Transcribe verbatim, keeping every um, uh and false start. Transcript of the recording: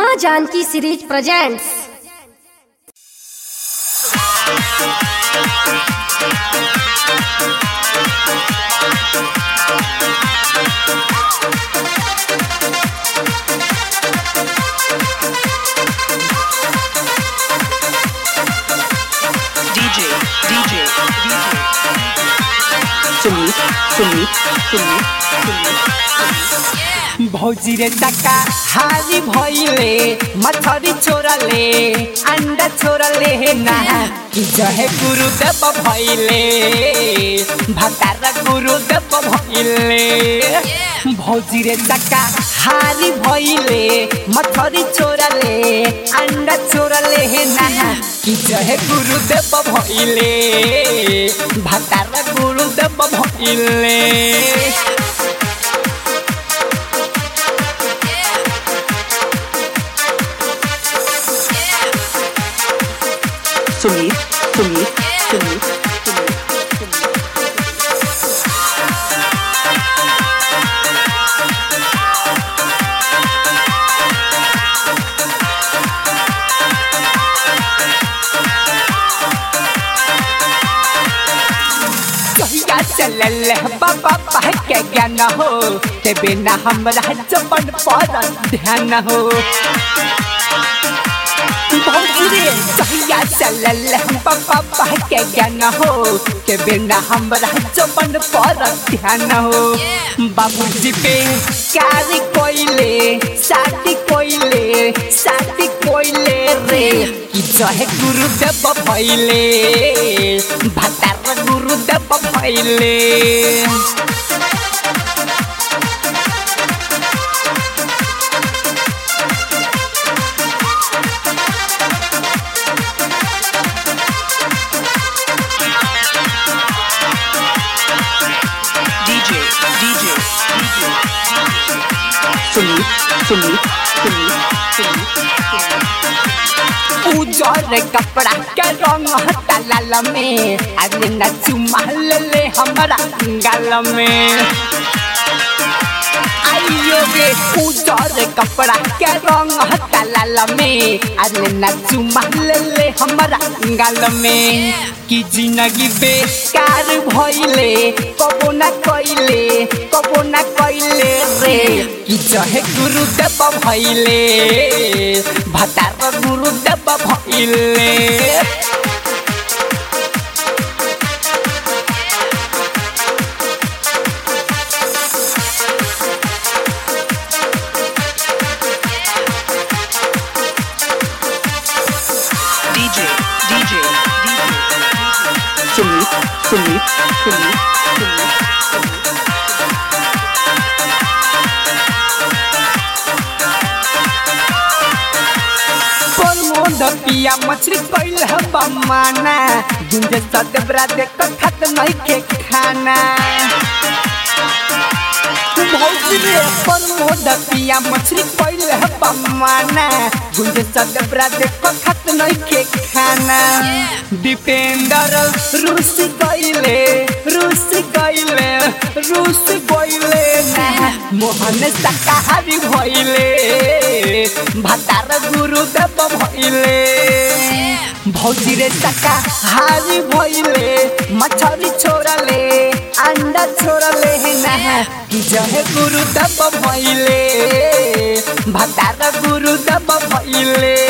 माँ Janaki series presents. DJ DJ DJ Sumit Sumit Sumit भौजी रे टका हारी भइले मछरी छोराले अंडा छोराले ना कि जहे गुरुदेव भइले भतार गुरुदेव भइले भौजी रे टका हारी भइले मछरी छोराले अंडा छोराले ना कि जहे गुरुदेव भइले भतार गुरुदेव भइले सुमित सुमित सुमित चलल बाबा पाह के ज्ञान हो ते बिना हमरा जपन पर ध्यान हो भौजी सहिया चलल बाबा पाह के ज्ञान हो ते बिना हमरा जपन पर ध्यान हो बाबूजी पे कारी कोइले शादी कोइले शादी कोइले रे कि जहे गुरुदेव भइले भतार गुरुदेव भइले डीजे डीजे सुमित सुमित सुमित उजर कपड़ा के रंग हटा लाल में अरे न चुमा ले हमरा गाल में आइयो गे उजर कपड़ा के रंग हटा लाल में अरे न चुमा ले हमरा गाल में कि जिंदगी बेकार भइले कबो ना कइले कबो ना कइले रे कि जहे गुरुदेव भइले भतार गुरुदेव भइले डीजे डीजे सुमित सुमित सुमित प्रमोद पिया मछली कइल बमाना गुंजे सदबरा देख खत नहीं के खाना भौजी रे प्रमोद पिया मछली कइल बमाना गुंजे सदबरा देख खत नहीं के खाना दीपेंद्र रूस गइले रूस गइले रूस गइले ना मोहन शाकाहारी भइले भतार गुरुदेव भइले भौजी रे शाकाहारी भइले मछरी छोराले अंडा छोराले ना कि जहे गुरुदेव भइले भतार गुरुदेव भइले।